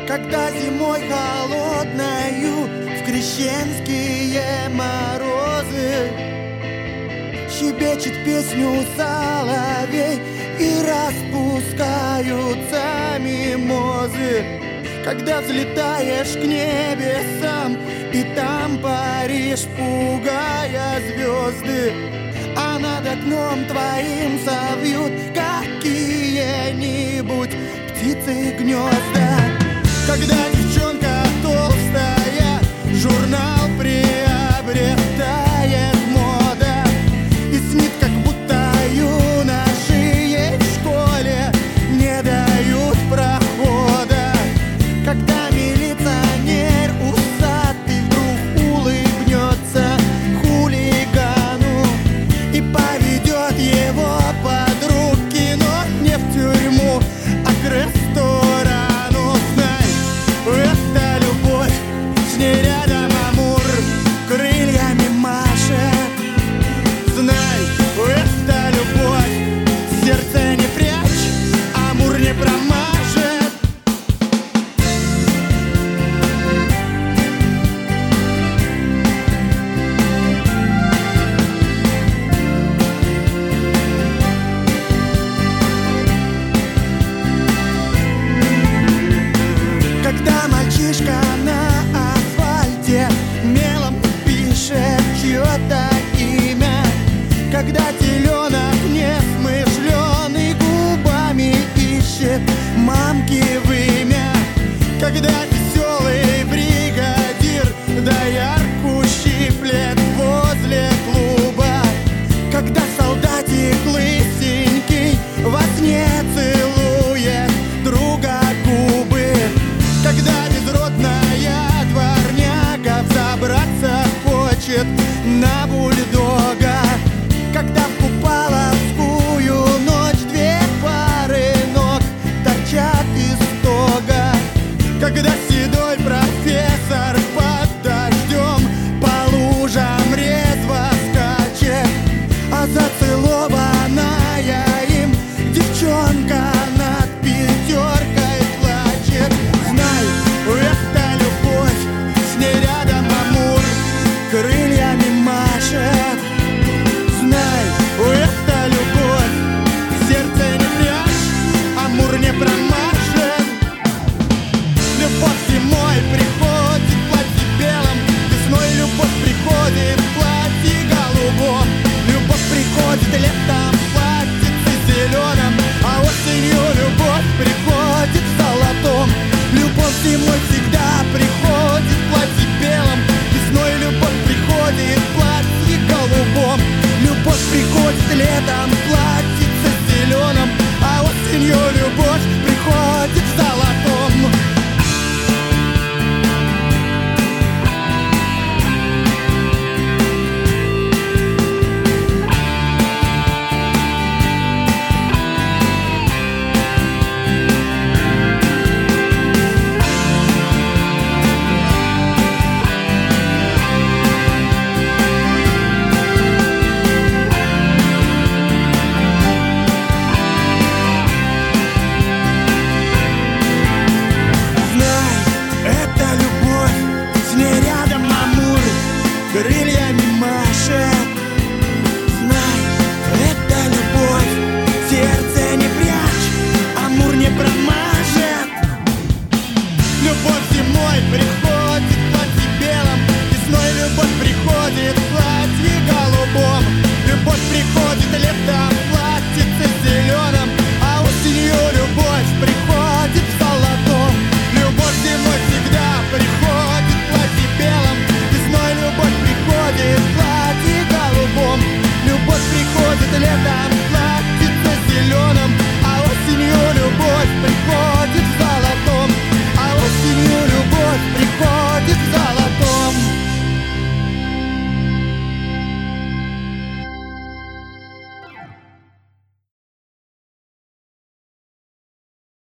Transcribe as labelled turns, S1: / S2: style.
S1: Когда зимой холодною в крещенские морозы щебечет песню соловей и распускаются мимозы. Когда взлетаешь к небесам и там паришь, пугая звезды, а над окном твоим совьют какие-нибудь птицы гнезда. Когда девчонка толстая журнал приобретает мода и снит, как будто юноши в школе не дают прохода. Когда милиционер усатый вдруг улыбнется хулигану и поведет его под руки, но не в тюрьму, а к ресторану. Знай, это любовь, с ней рядом Амур крыльями машет. Знай, это любовь, сердце не прячь, Амур не промажет. Когда мальчишка на асфальте мелом пишет чье-то имя, когда теленок несмышленый губами ищет мамки вымя, когда веселый бригадир доярку щиплет возле клуба, когда солдатик лысенький во сне целует друга губы, когда безродная дворняга взобраться хочет на бульдога, когда в купаловскую ночь две пары ног торчат из стога, когда